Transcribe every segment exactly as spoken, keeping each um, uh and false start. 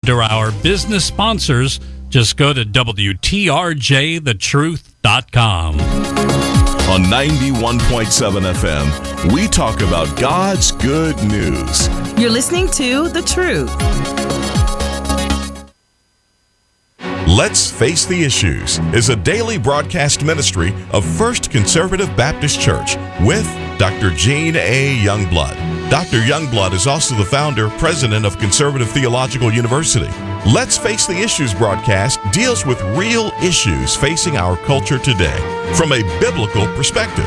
under our business sponsors, just go to W T R J the truth dot com. On ninety-one point seven F M, we talk about God's good news. You're listening to The Truth. Let's Face the Issues is a daily broadcast ministry of First Conservative Baptist Church with Doctor Gene A. Youngblood. Doctor Youngblood is also the founder, president of Conservative Theological University. Let's Face the Issues broadcast deals with real issues facing our culture today from a biblical perspective.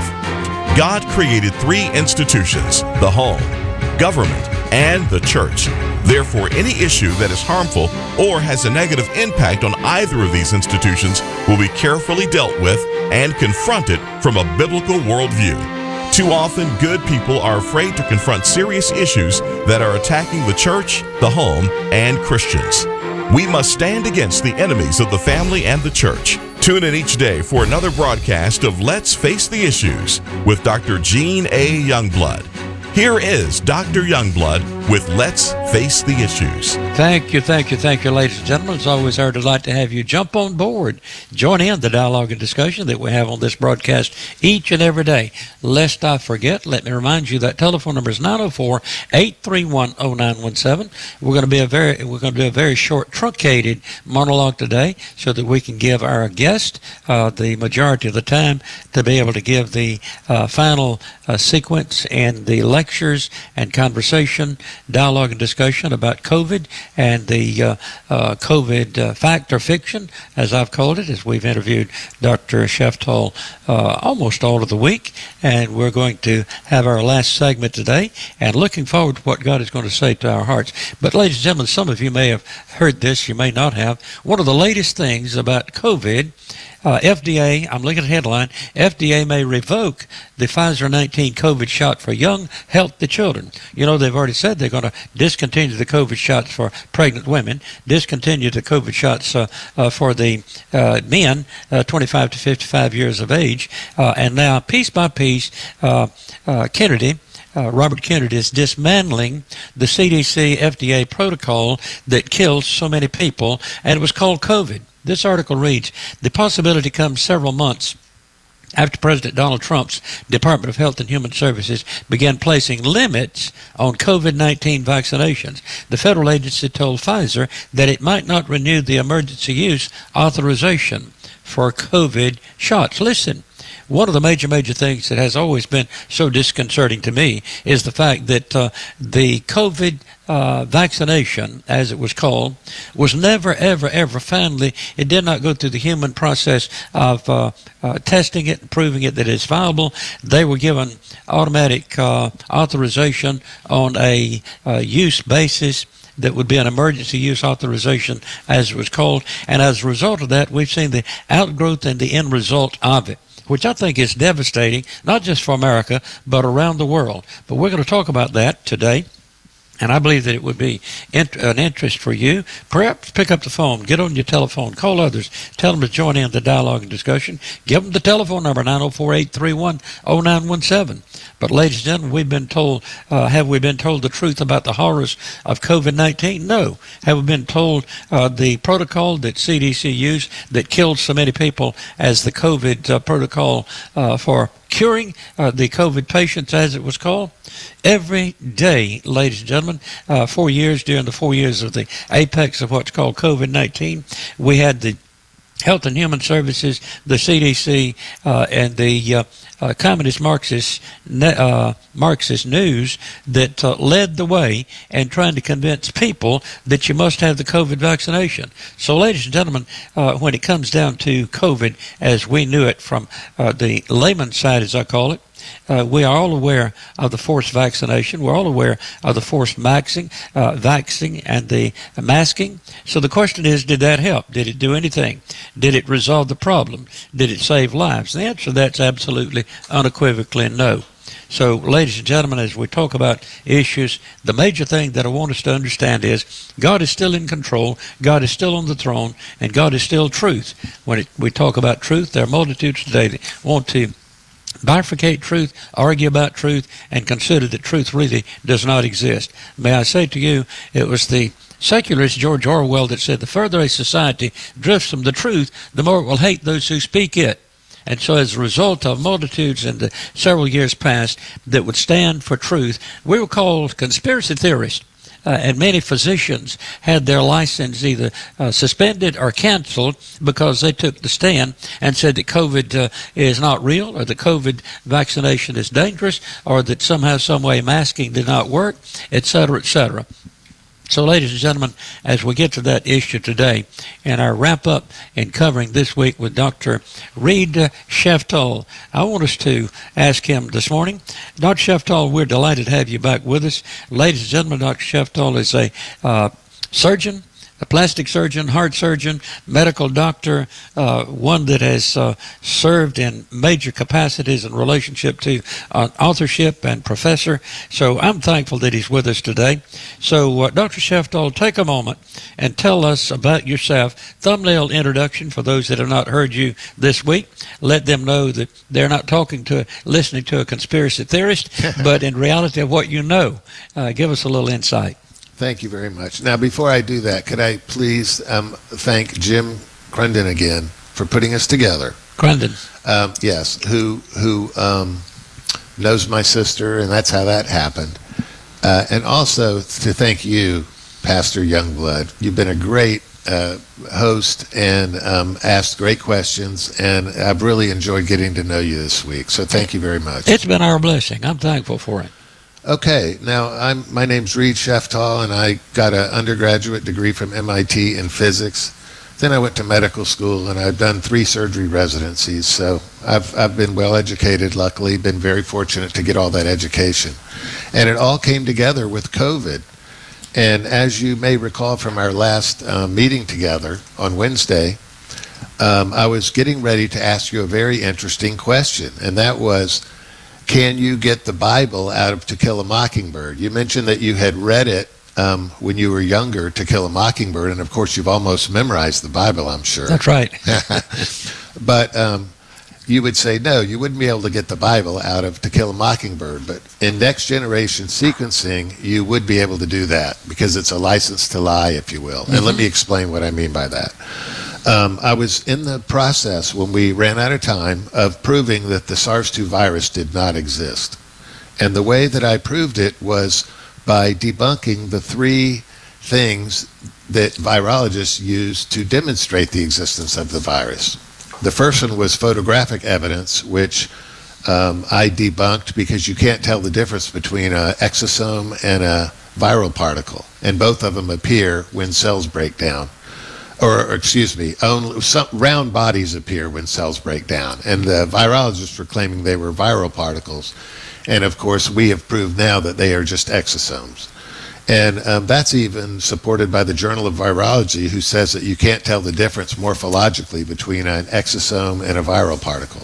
God created three institutions: the home, government, and the church. Therefore, any issue that is harmful or has a negative impact on either of these institutions will be carefully dealt with and confronted from a biblical worldview. Too often, good people are afraid to confront serious issues that are attacking the church, the home, and Christians. We must stand against the enemies of the family and the church. Tune in each day for another broadcast of Let's Face the Issues with Doctor Gene A. Youngblood. Here is Doctor Youngblood with Let's Face the Issues. Thank you, thank you, thank you, ladies and gentlemen. It's always our delight to have you jump on board. Join in the dialogue and discussion that we have on this broadcast each and every day. Lest I forget, let me remind you that telephone number is nine oh four, eight three one, oh nine one seven. We're going to be a very we're going to do a very short, truncated monologue today so that we can give our guest uh, the majority of the time to be able to give the uh, final uh, sequence and the lectures and conversation, dialogue and discussion about COVID and the uh, uh, COVID uh, fact or fiction, as I've called it, as we've interviewed Doctor Sheftall uh, almost all of the week. And we're going to have our last segment today and looking forward to what God is going to say to our hearts. But ladies and gentlemen, some of you may have heard this, you may not have. One of the latest things about COVID, Uh, F D A, I'm looking at the headline, F D A may revoke the Pfizer nineteen COVID shot for young, healthy children. You know, they've already said they're going to discontinue the COVID shots for pregnant women, discontinue the COVID shots uh, uh, for the uh, men uh, twenty-five to fifty-five years of age, uh, and now piece by piece, uh, uh, Kennedy, Uh, Robert Kennedy is dismantling the C D C F D A protocol that kills so many people, and it was called COVID. This article reads, the possibility comes several months after President Donald Trump's Department of Health and Human Services began placing limits on COVID nineteen vaccinations. The federal agency told Pfizer that it might not renew the emergency use authorization for COVID shots. Listen. One of the major, major things that has always been so disconcerting to me is the fact that uh, the COVID uh, vaccination, as it was called, was never, ever, ever finally, it did not go through the human process of uh, uh, testing it and proving it that it's viable. They were given automatic uh, authorization on a uh, use basis that would be an emergency use authorization, as it was called. And as a result of that, we've seen the outgrowth and the end result of it, which I think is devastating, not just for America, but around the world. But we're going to talk about that today. And I believe that it would be int- an interest for you. Perhaps pick up the phone, get on your telephone, call others, tell them to join in the dialogue and discussion. Give them the telephone number, nine oh four, eight three one, oh nine one seven. But ladies and gentlemen, we've been told, uh, have we been told the truth about the horrors of COVID nineteen? No. Have we been told uh, the protocol that C D C used that killed so many people as the COVID uh, protocol uh, for curing uh, the COVID patients, as it was called? Every day, ladies and gentlemen, uh, four years, during the four years of the apex of what's called COVID nineteen, we had the Health and Human Services, the C D C, uh, and the uh, uh, Communist Marxist uh, Marxist News that uh, led the way in trying to convince people that you must have the COVID vaccination. So, ladies and gentlemen, uh, when it comes down to COVID, as we knew it from uh, the layman's side, as I call it, Uh, we are all aware of the forced vaccination. We're all aware of the forced maxing, uh, vaxing and the masking. So the question is, did that help? Did it do anything? Did it resolve the problem? Did it save lives? The answer to that's absolutely unequivocally no. So, ladies and gentlemen, as we talk about issues, the major thing that I want us to understand is God is still in control, God is still on the throne, and God is still truth. When it, we talk about truth, there are multitudes today that want to bifurcate truth, argue about truth, and consider that truth really does not exist. May I say to you, it was the secularist George Orwell that said, the further a society drifts from the truth, the more it will hate those who speak it. And so as a result of multitudes in the several years past that would stand for truth, we were called conspiracy theorists. Uh, and many physicians had their license either uh, suspended or canceled because they took the stand and said that COVID uh, is not real, or that COVID vaccination is dangerous, or that somehow, some way masking did not work, et cetera, et cetera. So, ladies and gentlemen, as we get to that issue today, and our wrap-up in covering this week with Doctor Reid Sheftall, I want us to ask him this morning. Doctor Sheftall, we're delighted to have you back with us. Ladies and gentlemen, Doctor Sheftall is a uh, surgeon, a plastic surgeon, heart surgeon, medical doctor, uh, one that has uh, served in major capacities in relationship to uh, authorship and professor. So I'm thankful that he's with us today. So uh, Doctor Sheftall, take a moment and tell us about yourself. Thumbnail introduction for those that have not heard you this week. Let them know that they're not talking to, listening to a conspiracy theorist, but in reality of what you know. Uh, give us a little insight. Thank you very much. Now, before I do that, could I please um, thank Jim Crunden again for putting us together. Crunden. Um, yes, who who um, knows my sister, and that's how that happened. Uh, and also to thank you, Pastor Youngblood. You've been a great uh, host and um, asked great questions, and I've really enjoyed getting to know you this week. So thank you very much. It's been our blessing. I'm thankful for it. Okay, now I'm my name's Reid Sheftall, and I got an undergraduate degree from M I T in physics. Then I went to medical school, and I've done three surgery residencies. So I've I've been well educated. Luckily, been very fortunate to get all that education, and it all came together with COVID. And as you may recall from our last uh, meeting together on Wednesday, um, I was getting ready to ask you a very interesting question, and that was, can you get the Bible out of To Kill a Mockingbird? You mentioned that you had read it um, when you were younger, To Kill a Mockingbird, and of course you've almost memorized the Bible, I'm sure. That's right. But um, you would say, no, you wouldn't be able to get the Bible out of To Kill a Mockingbird, but in next generation sequencing, you would be able to do that, because it's a license to lie, if you will. Mm-hmm. And let me explain what I mean by that. Um, I was in the process, when we ran out of time, of proving that the SARS two virus did not exist. And the way that I proved it was by debunking the three things that virologists use to demonstrate the existence of the virus. The first one was photographic evidence, which um, I debunked because you can't tell the difference between an exosome and a viral particle. And both of them appear when cells break down. Or, or excuse me, only some round bodies appear when cells break down. And the virologists were claiming they were viral particles. And of course, we have proved now that they are just exosomes. And um, that's even supported by the Journal of Virology, who says that you can't tell the difference morphologically between an exosome and a viral particle.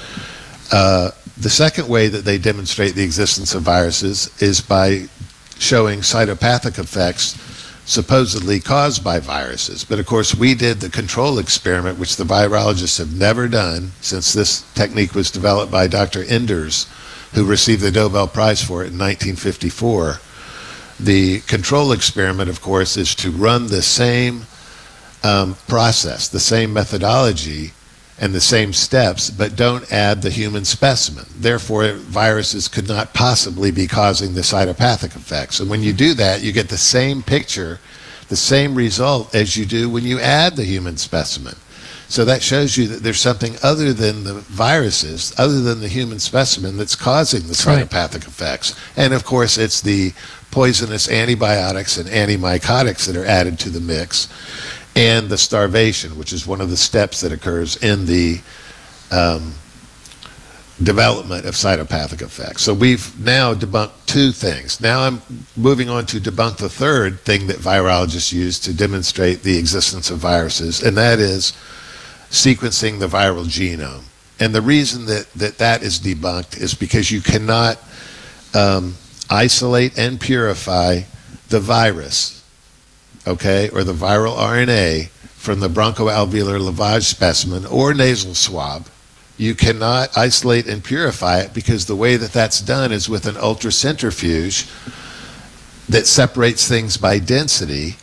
Uh, the second way that they demonstrate the existence of viruses is by showing cytopathic effects supposedly caused by viruses. But of course, we did the control experiment, which the virologists have never done, since this technique was developed by Doctor Enders, who received the Nobel Prize for it in nineteen fifty-four. The control experiment, of course, is to run the same um, process, the same methodology, and the same steps, but don't add the human specimen. Therefore, viruses could not possibly be causing the cytopathic effects. And when you do that, you get the same picture, the same result as you do when you add the human specimen. So that shows you that there's something other than the viruses, other than the human specimen, that's causing the cytopathic effects. And of course, it's the poisonous antibiotics and antimycotics that are added to the mix, and the starvation, which is one of the steps that occurs in the um, development of cytopathic effects. So we've now debunked two things. Now I'm moving on to debunk the third thing that virologists use to demonstrate the existence of viruses, and that is sequencing the viral genome. And the reason that that, that is debunked is because you cannot um, isolate and purify the virus, okay, or the viral R N A from the bronchoalveolar lavage specimen or nasal swab. You cannot isolate and purify it, because the way that that's done is with an ultracentrifuge that separates things by density,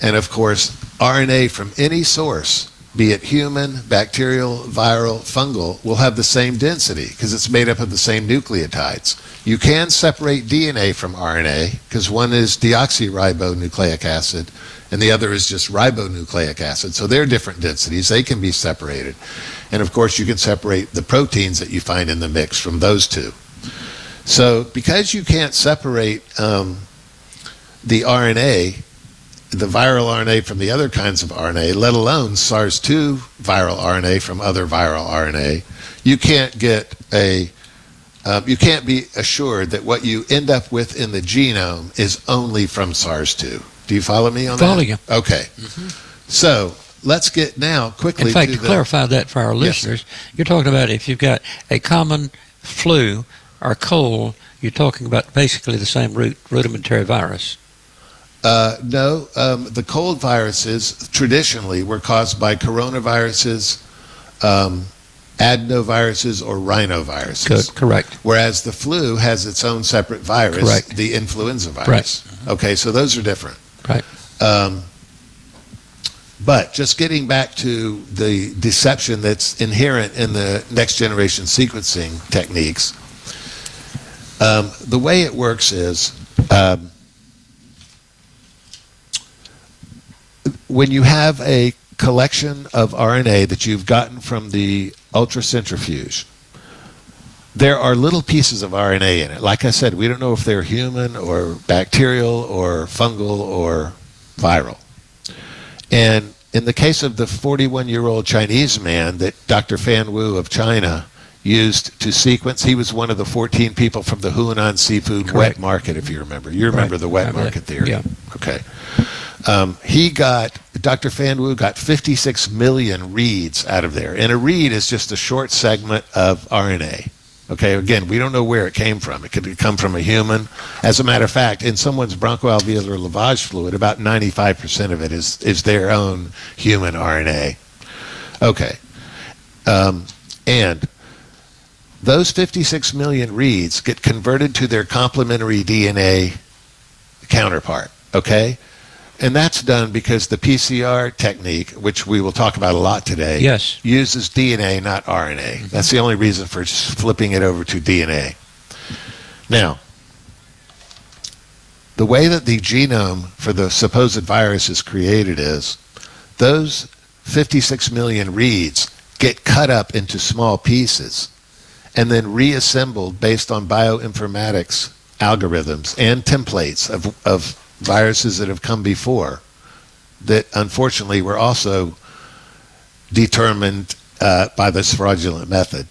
And of course, R N A from any source, be it human, bacterial, viral, fungal, will have the same density because it's made up of the same nucleotides. You can separate D N A from R N A because one is deoxyribonucleic acid and the other is just ribonucleic acid. So they're different densities. They can be separated. And of course, you can separate the proteins that you find in the mix from those two. So because you can't separate um, the R N A, the viral R N A from the other kinds of R N A, let alone SARS two viral R N A from other viral R N A, you can't get a, um, you can't be assured that what you end up with in the genome is only from SARS two. Do you follow me on Follow that? you. Okay. Mm-hmm. So let's get now quickly In fact, to to the, clarify that for our listeners, you're talking about if you've got a common flu or cold, you're talking about basically the same root, rudimentary virus. Uh, no, um, the cold viruses traditionally were caused by coronaviruses, um, adenoviruses, or rhinoviruses. Good, correct. Whereas the flu has its own separate virus, Correct. the influenza virus. Right. Okay, so those are different. Right. Um, but just getting back to the deception that's inherent in the next generation sequencing techniques, um, the way it works is um, when you have a collection of R N A that you've gotten from the ultracentrifuge, there are little pieces of R N A in it. Like I said, we don't know if they're human or bacterial or fungal or viral. And in the case of the forty-one-year-old Chinese man that Doctor Fan Wu of China used to sequence, he was one of the fourteen people from the Huanan seafood Correct. wet market, if you remember. You remember Right. the wet Remember market that. theory? Yeah. Okay. Um, he got, Doctor Fan Wu got fifty-six million reads out of there. And a read is just a short segment of R N A. Okay, again, we don't know where it came from. It could come from a human. As a matter of fact, in someone's bronchoalveolar lavage fluid, about ninety-five percent of it is, is their own human R N A. Okay. Um, and those fifty-six million reads get converted to their complementary D N A counterpart, okay? And that's done because the P C R technique, which we will talk about a lot today, Yes. uses D N A, not R N A. Mm-hmm. That's the only reason for just flipping it over to D N A. Now, the way that the genome for the supposed virus is created is those fifty-six million reads get cut up into small pieces and then reassembled based on bioinformatics algorithms and templates of, of viruses that have come before that unfortunately were also determined uh, by this fraudulent method.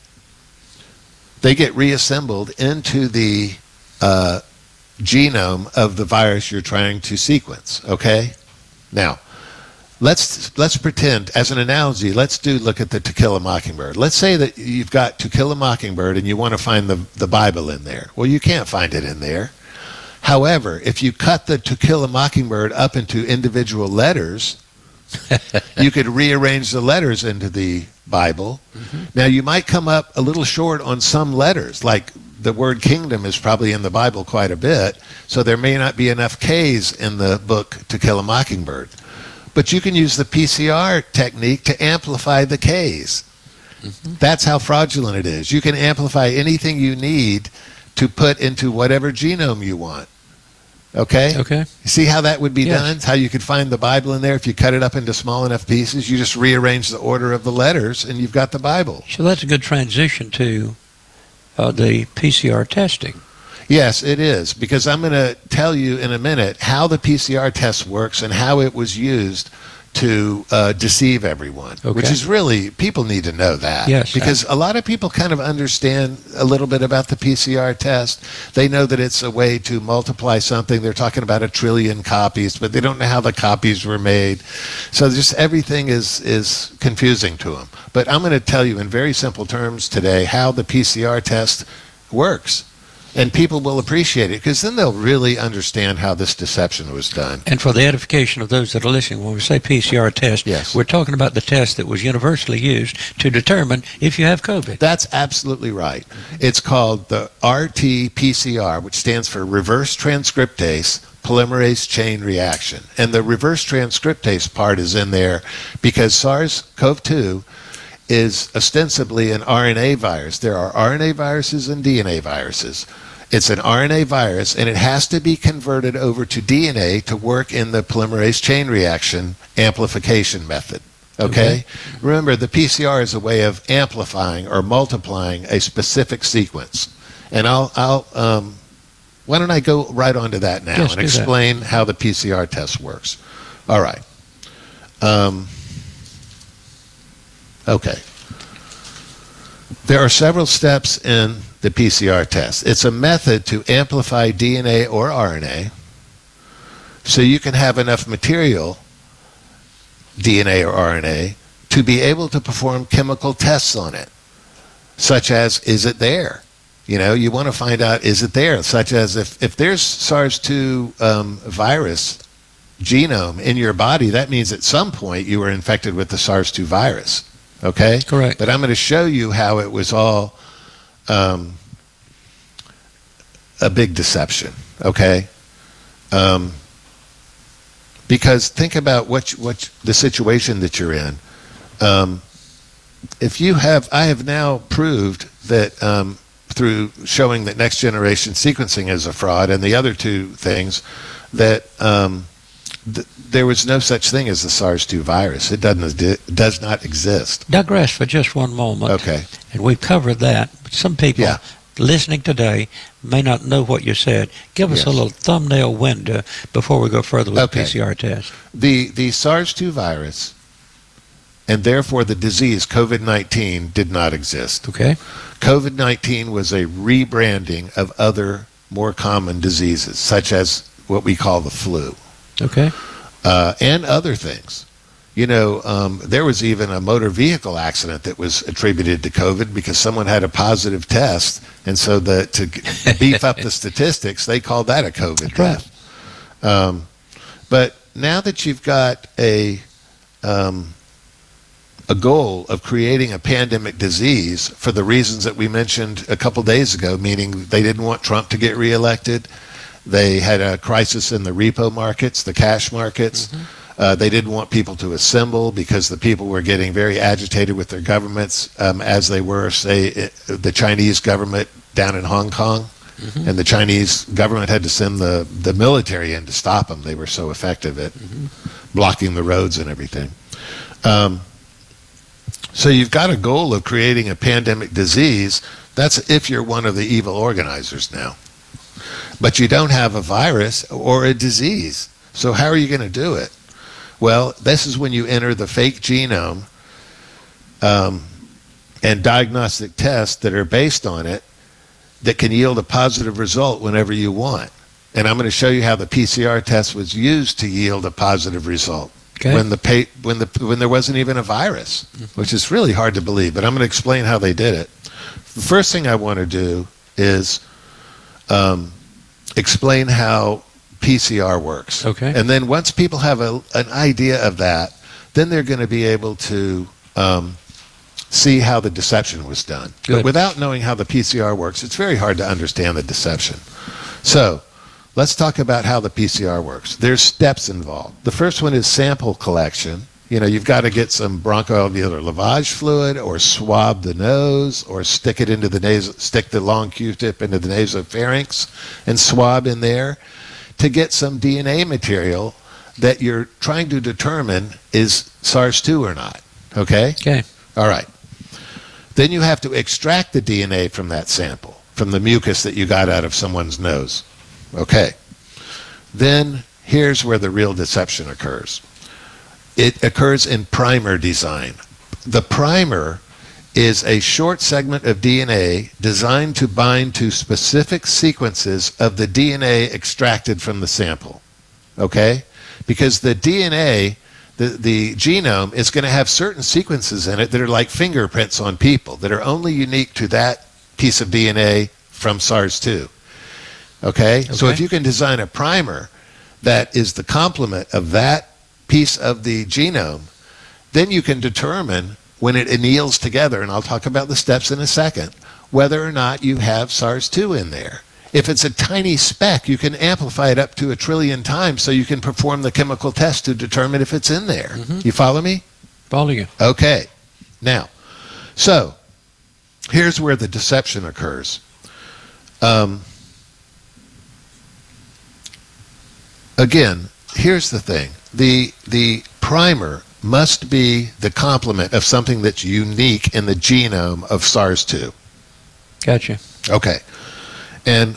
They get reassembled into the uh, genome of the virus you're trying to sequence, okay? Now, let's let's pretend, as an analogy, let's do look at the To Kill a Mockingbird. Let's say that you've got To Kill a Mockingbird and you want to find the, the Bible in there. Well, you can't find it in there. However, if you cut the To Kill a Mockingbird up into individual letters, you could rearrange the letters into the Bible. Mm-hmm. Now, you might come up a little short on some letters, like the word kingdom is probably in the Bible quite a bit, so there may not be enough K's in the book To Kill a Mockingbird. But you can use the P C R technique to amplify the K's. Mm-hmm. That's how fraudulent it is. You can amplify anything you need to put into whatever genome you want. Okay? Okay. You see how that would be Yes. done? How you could find the Bible in there if you cut it up into small enough pieces. You just rearrange the order of the letters and you've got the Bible. So that's a good transition to uh, the P C R testing. Yes, it is, because I'm going to tell you in a minute how the P C R test works and how it was used to uh, deceive everyone, Okay. which is really, people need to know that. Yes, because a lot of people kind of understand a little bit about the P C R test. They know that it's a way to multiply something. They're talking about a trillion copies, but they don't know how the copies were made. So just everything is, is confusing to them. But I'm going to tell you in very simple terms today how the P C R test works. And people will appreciate it, because then they'll really understand how this deception was done. And for the edification of those that are listening, when we say P C R test, Yes. we're talking about the test that was universally used to determine if you have COVID. That's absolutely right. It's called the R T P C R, which stands for reverse transcriptase polymerase chain reaction. And the reverse transcriptase part is in there because SARS-C o V two is ostensibly an R N A virus. There are R N A viruses and D N A viruses. It's an R N A virus, and it has to be converted over to D N A to work in the polymerase chain reaction amplification method. Okay? Okay. Remember, the P C R is a way of amplifying or multiplying a specific sequence. And I'll, I'll, um, why don't I go right on to that now Just and explain that. how the P C R test works. All right. Um, okay. There are several steps in the P C R test. It's a method to amplify D N A or R N A so you can have enough material, D N A or R N A, to be able to perform chemical tests on it, such as, is it there? You know, you want to find out, is it there? Such as if, if there's SARS two um, virus genome in your body, that means at some point you were infected with the SARS two virus. Okay? Correct. But I'm going to show you how it was all um, a big deception. Okay? Um, because think about what you, what you, the situation that you're in. Um, if you have, I have now proved that um, through showing that next generation sequencing is a fraud, and the other two things, that um, th- there was no such thing as the SARS two virus. It doesn't it does not exist. Digress for just one moment. Okay. And we've covered that. But some people Yeah. listening today may not know what you said. Give us Yes. a little thumbnail window before we go further with Okay. the P C R test. The the SARS two virus, and therefore the disease COVID nineteen, did not exist. Okay? COVID nineteen was a rebranding of other more common diseases, such as what we call the flu, Okay? uh, and other things. You know, um, there was even a motor vehicle accident that was attributed to COVID because someone had a positive test, and so the to g- beef up the statistics, they called that a COVID That's death. Um, but now that you've got a um, a goal of creating a pandemic disease for the reasons that we mentioned a couple days ago, meaning they didn't want Trump to get reelected, they had a crisis in the repo markets, the cash markets. Mm-hmm. Uh, they didn't want people to assemble because the people were getting very agitated with their governments, um, as they were, say, it, the Chinese government down in Hong Kong. Mm-hmm. And the Chinese government had to send the, the military in to stop them. They were so effective at mm-hmm. blocking the roads and everything. Um, so you've got a goal of creating a pandemic disease. That's if you're one of the evil organizers now. But you don't have a virus or a disease. So how are you going to do it? Well, this is when you enter the fake genome um, and diagnostic tests that are based on it that can yield a positive result whenever you want. And I'm going to show you how the P C R test was used to yield a positive result Okay. when the pa- when the when there wasn't even a virus, mm-hmm. which is really hard to believe. But I'm going to explain how they did it. The first thing I want to do is um, explain how P C R works. Okay. And then once people have a, an idea of that, then they're going to be able to um, see how the deception was done. Good. But without knowing how the P C R works, it's very hard to understand the deception. So let's talk about how the P C R works. There's steps involved. The first one is sample collection. You know, you've got to get some bronchoalveolar lavage fluid, or swab the nose, or stick it into the nasal, stick the long Q-tip into the nasopharynx and swab in there to get some D N A material that you're trying to determine is SARS two or not. Okay? Okay. All right. Then you have to extract the D N A from that sample, from the mucus that you got out of someone's nose. Okay. Then here's where the real deception occurs. It occurs in primer design. The primer is a short segment of D N A designed to bind to specific sequences of the D N A extracted from the sample. Okay? Because the D N A, the, the genome, is going to have certain sequences in it that are like fingerprints on people, that are only unique to that piece of D N A from SARS two. Okay? Okay? So if you can design a primer that is the complement of that piece of the genome, then you can determine when it anneals together, and I'll talk about the steps in a second, whether or not you have SARS two in there. If it's a tiny speck, you can amplify it up to a trillion times so you can perform the chemical test to determine if it's in there. Mm-hmm. You follow me? Follow you. Okay. Now, so here's where the deception occurs. Um, again, here's the thing. The, the primer must be the complement of something that's unique in the genome of SARS two. Gotcha. Okay. And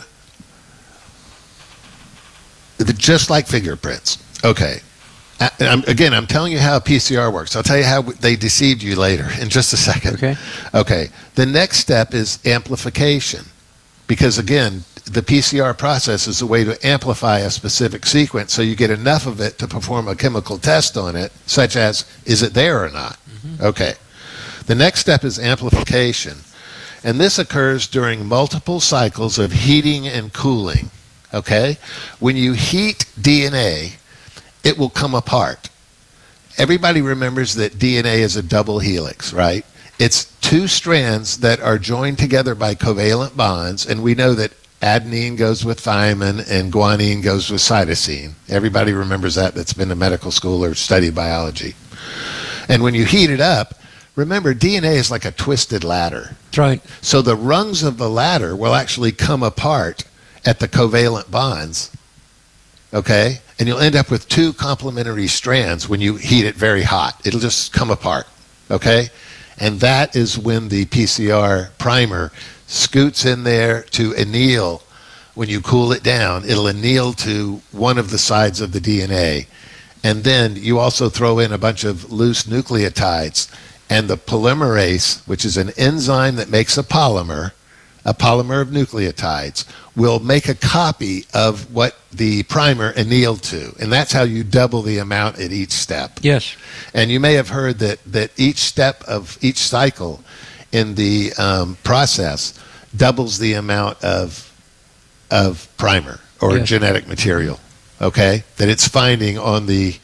the, just like fingerprints. Okay. I, I'm, again, I'm telling you how P C R works. I'll tell you how they deceived you later in just a second. Okay. Okay. The next step is amplification. Because, again, the P C R process is a way to amplify a specific sequence so you get enough of it to perform a chemical test on it, such as, is it there or not? Mm-hmm. Okay. The next step is amplification. And this occurs during multiple cycles of heating and cooling. Okay? When you heat D N A, it will come apart. Everybody remembers that D N A is a double helix, right? It's two strands that are joined together by covalent bonds, and we know that adenine goes with thymine and guanine goes with cytosine. Everybody remembers that that's been to medical school or studied biology. And when you heat it up, remember, D N A is like a twisted ladder. That's right. So the rungs of the ladder will actually come apart at the covalent bonds, okay? And you'll end up with two complementary strands when you heat it very hot. It'll just come apart, okay? And that is when the P C R primer scoots in there to anneal. When you cool it down, it'll anneal to one of the sides of the D N A. And then you also throw in a bunch of loose nucleotides. And the polymerase, which is an enzyme that makes a polymer, a polymer of nucleotides, will make a copy of what the primer annealed to. And that's how you double the amount at each step. Yes. And you may have heard that, that each step of each cycle in the um, process doubles the amount of, of primer or Yes. genetic material, okay, that it's finding on the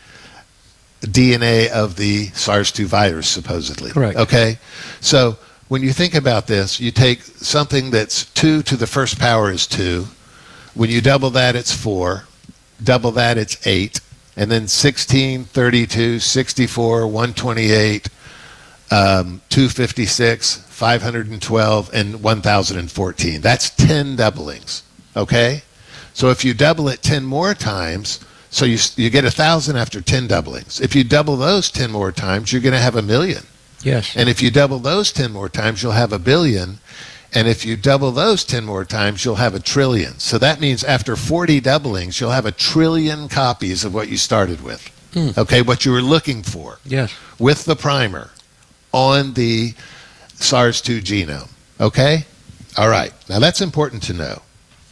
D N A of the SARS two virus, supposedly. Correct. Okay? So when you think about this, you take something that's two to the first power is two. When you double that, it's four. Double that, it's eight. And then sixteen, thirty-two, sixty-four, one twenty-eight, um, two fifty-six, five hundred twelve, and one thousand fourteen. That's ten doublings. Okay? So if you double it ten more times, so you you get a thousand after ten doublings. If you double those ten more times, you're going to have a million. Yes. And if you double those ten more times, you'll have a billion. And if you double those ten more times, you'll have a trillion. So that means after forty doublings, you'll have a trillion copies of what you started with. Hmm. Okay, what you were looking for Yes. with the primer on the SARS two genome. Okay? All right. Now that's important to know.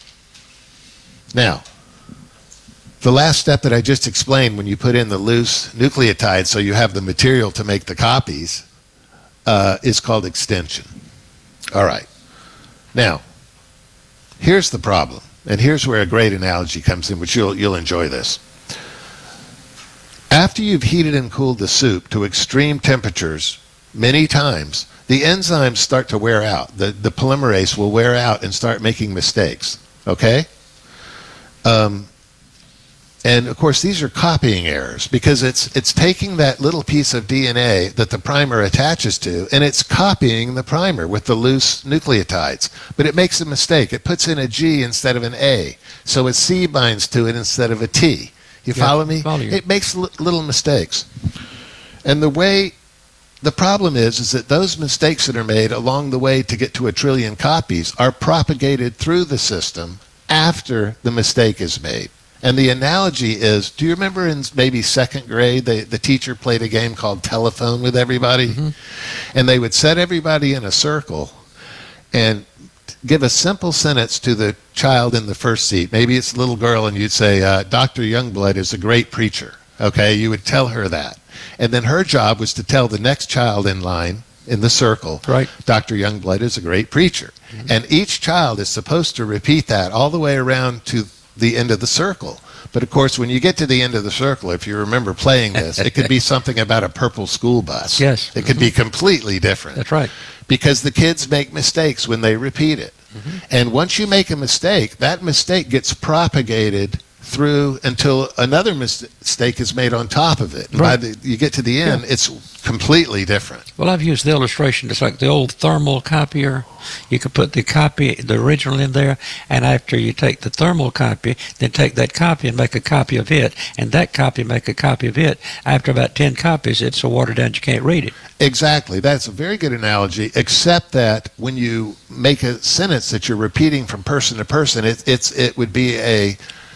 Now, the last step that I just explained, when you put in the loose nucleotides so you have the material to make the copies, uh, is called extension. All right. Now, here's the problem, and here's where a great analogy comes in, which you'll, you'll enjoy this. After you've heated and cooled the soup to extreme temperatures many times, the enzymes start to wear out. The, the polymerase will wear out and start making mistakes. Okay? Um, and of course, these are copying errors because it's it's taking that little piece of D N A that the primer attaches to, and it's copying the primer with the loose nucleotides. But it makes a mistake. It puts in a G instead of an A, so a C binds to it instead of a T. You Yeah, follow me? follow you. It makes li- little mistakes. And the way the problem is, is that those mistakes that are made along the way to get to a trillion copies are propagated through the system after the mistake is made. And the analogy is, do you remember in maybe second grade, they, the teacher played a game called telephone with everybody? Mm-hmm. And they would set everybody in a circle and give a simple sentence to the child in the first seat. Maybe it's a little girl, and you'd say, uh, Doctor Youngblood is a great preacher. Okay, you would tell her that. And then her job was to tell the next child in line, in the circle, right, Doctor Youngblood is a great preacher. Mm-hmm. And each child is supposed to repeat that all the way around to the end of the circle. But of course, when you get to the end of the circle, if you remember playing this, it could be something about a purple school bus. Yes. It could be completely different. That's right. Because the kids make mistakes when they repeat it. Mm-hmm. And once you make a mistake, that mistake gets propagated through until another mistake is made on top of it. And right. by the you get to the end, yeah. it's completely different. Well, I've used the illustration just like the old thermal copier. You could put the copy, the original in there, and after you take the thermal copy, then take that copy and make a copy of it, and that copy make a copy of it. After about ten copies, it's so watered down you can't read it. Exactly. That's a very good analogy, except that when you make a sentence that you're repeating from person to person, it, it's it would be a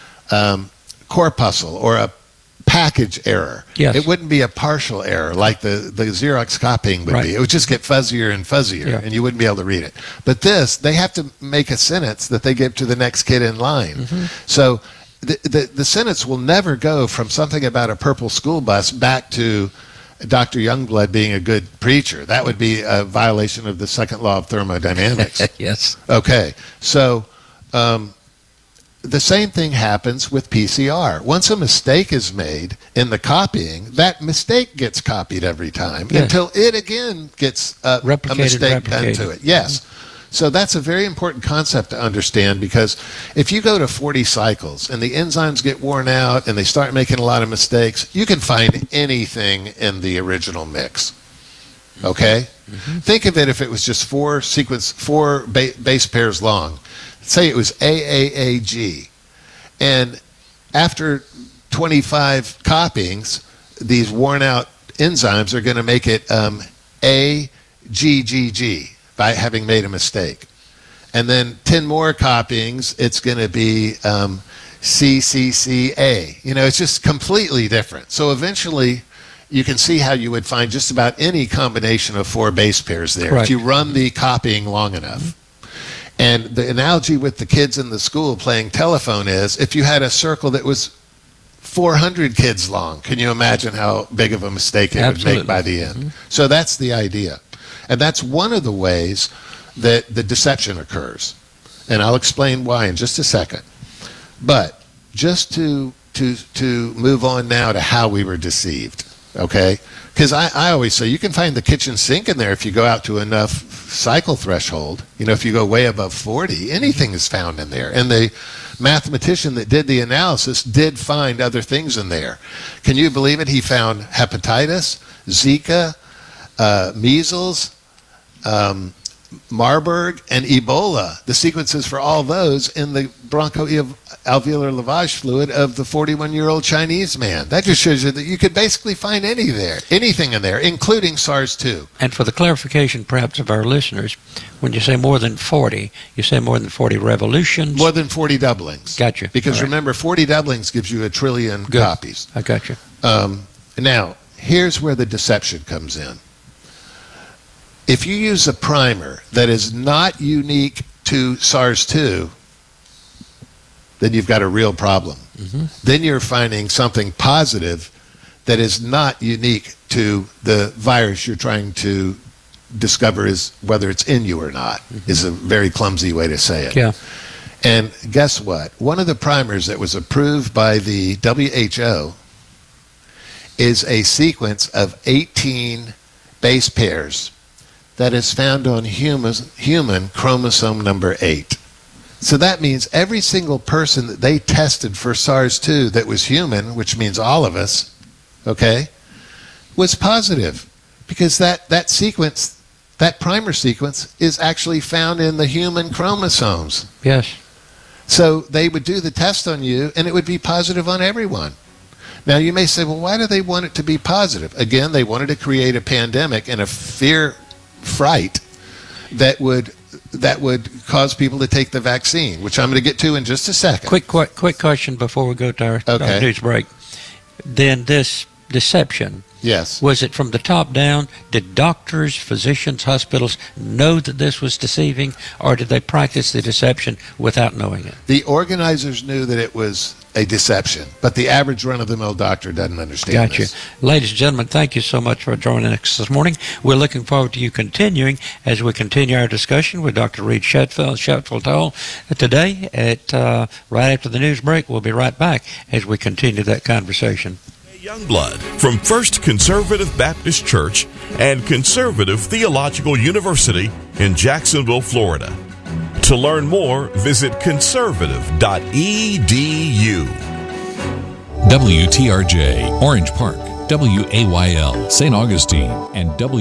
um, corpuscle or a package error. Yes. It wouldn't be a partial error like the, the Xerox copying would right. be. It would just get fuzzier and fuzzier, yeah. and you wouldn't be able to read it. But this, they have to make a sentence that they give to the next kid in line. Mm-hmm. So the, the, the sentence will never go from something about a purple school bus back to Doctor Youngblood being a good preacher. That would be a violation of the second law of thermodynamics. Yes. Okay. So um, the same thing happens with P C R. Once a mistake is made in the copying, that mistake gets copied every time yes. until it again gets uh, a mistake done to it. Yes. Mm-hmm. So that's a very important concept to understand, because if you go to forty cycles and the enzymes get worn out and they start making a lot of mistakes, you can find anything in the original mix. Okay? Mm-hmm. Think of it if it was just four sequence, four ba- base pairs long. Say it was A A A G. And after twenty-five copyings, these worn out enzymes are going to make it um, A G G G. By having made a mistake. And then ten more copyings, it's going to be um, C C C A. You know, it's just completely different. So eventually, you can see how you would find just about any combination of four base pairs there Right. if you run the copying long enough. And the analogy with the kids in the school playing telephone is, if you had a circle that was four hundred kids long, can you imagine how big of a mistake it Absolutely. would make by the end? Mm-hmm. So that's the idea. And that's one of the ways that the deception occurs. And I'll explain why in just a second. But just to to to move on now to how we were deceived, okay? Because I, I always say you can find the kitchen sink in there if you go out to enough cycle threshold. You know, if you go way above forty, anything is found in there. And the mathematician that did the analysis did find other things in there. Can you believe it? He found hepatitis, Zika, uh, measles, um, Marburg, and Ebola, the sequences for all those in the bronchoalveolar lavage fluid of the forty-one-year-old Chinese man. That just shows you that you could basically find any there, anything in there, including SARS two. And for the clarification, perhaps, of our listeners, when you say more than forty, you say more than forty revolutions? More than forty doublings. Gotcha. Because All right. remember, forty doublings gives you a trillion Good. copies. I got you. Um, now, here's where the deception comes in. If you use a primer that is not unique to SARS two, then you've got a real problem. Mm-hmm. Then you're finding something positive that is not unique to the virus you're trying to discover is whether it's in you or not, mm-hmm. is a very clumsy way to say it. Yeah. And guess what? One of the primers that was approved by the W H O is a sequence of eighteen base pairs that is found on human, human chromosome number eight. So that means every single person that they tested for SARS two that was human, which means all of us, okay, was positive. Because that, that sequence, that primer sequence, is actually found in the human chromosomes. Yes. So they would do the test on you, and it would be positive on everyone. Now, you may say, well, why do they want it to be positive? Again, they wanted to create a pandemic and a fear fright that would that would cause people to take the vaccine, which I'm going to get to in just a second. Quick, quick, quick question before we go to our, Okay. our news break. Then this deception, Yes. was it from the top down? Did doctors, physicians, hospitals know that this was deceiving, or did they practice the deception without knowing it? The organizers knew that it was a deception, but the average run-of-the-mill doctor doesn't understand Got you. this. Ladies and gentlemen, thank you so much for joining us this morning. We're looking forward to you continuing as we continue our discussion with Doctor Reed Shetfield, Shetfield Toll today at uh, right after the news break. We'll be right back as we continue that conversation. Youngblood from First Conservative Baptist Church and Conservative Theological University in Jacksonville, Florida. To learn more, visit conservative dot e d u. W T R J, Orange Park, W A Y L, Saint Augustine, and W